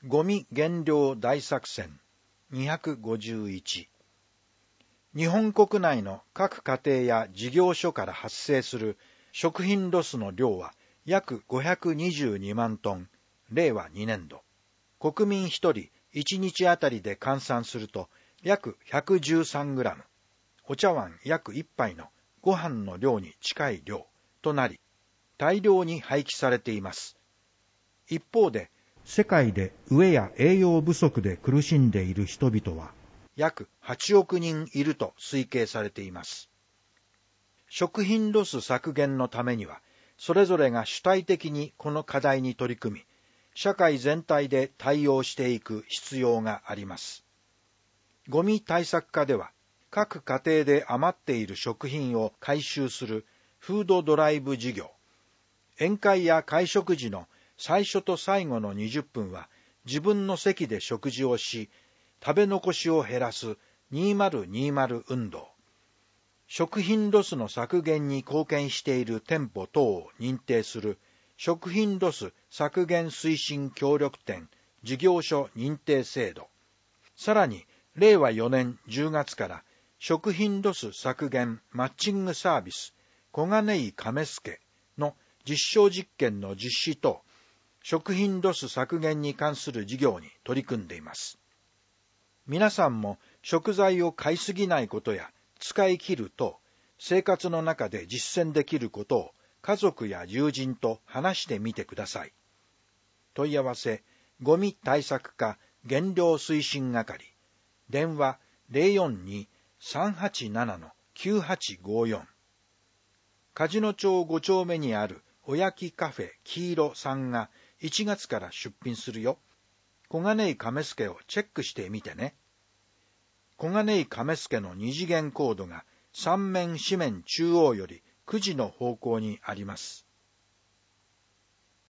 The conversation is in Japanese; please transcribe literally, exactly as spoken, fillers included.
ゴミ減量大作戦にひゃくごじゅういち。日本国内の各家庭や事業所から発生する食品ロスの量は約ごひゃくにじゅうにまんトン、れいわにねんど。国民ひとりいちにちあたりで換算すると約ひゃくじゅうさんグラム、お茶碗約いっぱいのご飯の量に近い量となり、大量に廃棄されています。一方で、世界で飢えや栄養不足で苦しんでいる人々は約はちおくにんいると推計されています。食品ロス削減のためには、それぞれが主体的にこの課題に取り組み、社会全体で対応していく必要があります。ゴミ対策課では、各家庭で余っている食品を回収するフードドライブ事業、宴会や会食時の最初と最後のにじゅっぷんは自分の席で食事をし、食べ残しを減らすにせんにじゅう運動、食品ロスの削減に貢献している店舗等を認定する食品ロス削減推進協力店事業所認定制度、さらにれいわよねんじゅうがつから食品ロス削減マッチングサービス小金井亀助の実証実験の実施等、食品ロス削減に関する事業に取り組んでいます。皆さんも食材を買いすぎないことや使い切る等、生活の中で実践できることを家族や友人と話してみてください。問い合わせ、ゴミ対策課減量推進係、電話 ゼロよんに さんはちなな きゅうはちごよん。梶野町ご丁目にあるおやきカフェ黄色さんがいちがつから出品するよ。小金井亀助をチェックしてみてね。小金井亀助の二次元コードが三面四面中央よりくじの方向にあります。